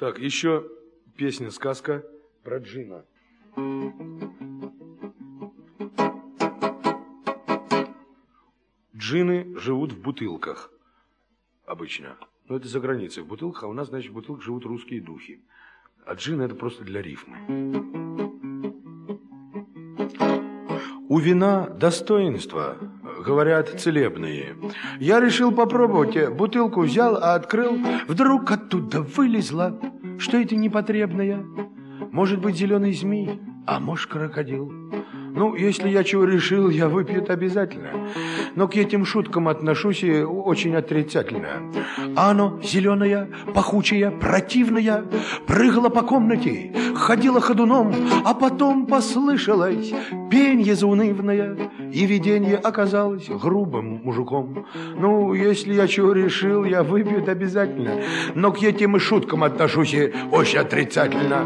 Так, еще песня-сказка про джина. Джины живут в бутылках обычно. Но это за границей в бутылках, а у нас, значит, в бутылках живут русские духи. А джин это просто для рифмы. У вина достоинства, говорят, целебные. Я решил попробовать, бутылку взял, а открыл. Вдруг оттуда вылезла, что это непотребное. Может быть, зеленый змей, а может, крокодил. Ну, если я чего решил, я выпью обязательно. Но к этим шуткам отношусь очень отрицательно. А оно зеленое, пахучее, противное, прыгало по комнате, ходило ходуном, а потом послышалось пенье заунывное, и видение оказалось грубым мужиком. Ну, если я чего решил, я выпью обязательно. Но к этим шуткам отношусь очень отрицательно.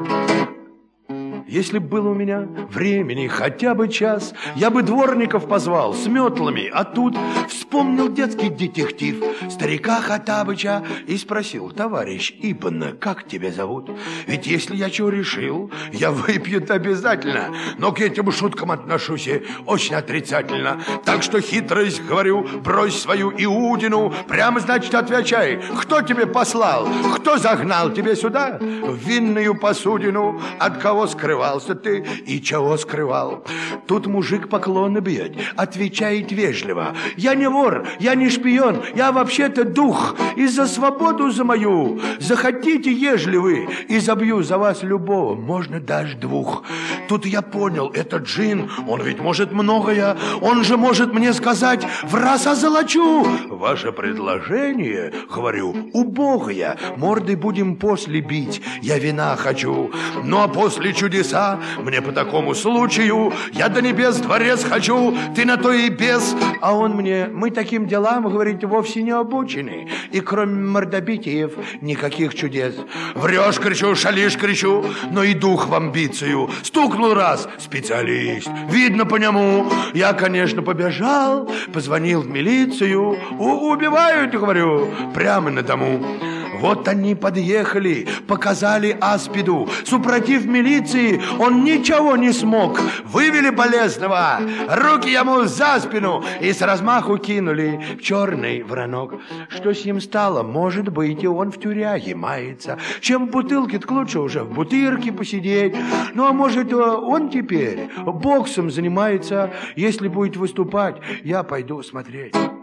Если бы было у меня времени хотя бы час, я бы дворников позвал с метлами, а тут вспомнил детский детектив старика Хаттабыча и спросил: товарищ Ибн, как тебя зовут? Ведь если я чего решил, я выпью обязательно, но к этим шуткам отношусь очень отрицательно. Так что хитрость, говорю, брось свою Иудину, прямо, значит, отвечай, кто тебе послал, кто загнал тебя сюда, в винную посудину, от кого скрывался ты и чего скрывал? Тут мужик поклоны бьет, отвечает вежливо: я не вор, я не шпион, я вообще-то дух, и за свободу за мою захотите, ежели вы, и забью за вас любого, можно даже двух. Тут я понял, это джин, он ведь может многое, он же может мне сказать: в раз озолочу. Ваше предложение, говорю, убогое, морды будем после бить, я вина хочу. Ну а после чудеса мне по такому случаю, я до небес дворец хочу, ты на то и без. А он мне: мы таким делам, говорит, вовсе не обучены, и кроме мордобитиев никаких чудес. Врешь, кричу, шалишь, кричу, но и дух в амбицию. Стукнул раз, специалист, видно по нему. Я, конечно, побежал, позвонил в милицию. Убивают, говорю, прямо на дому. Вот они подъехали, показали аспиду. Супротив милиции он ничего не смог. Вывели болезного, руки ему за спину и с размаху кинули в черный воронок. Что с ним стало? Может быть, и он в тюряге мается. Чем в бутылке-то лучше уже в бутырке посидеть. Ну, а может, он теперь боксом занимается. Если будет выступать, я пойду смотреть.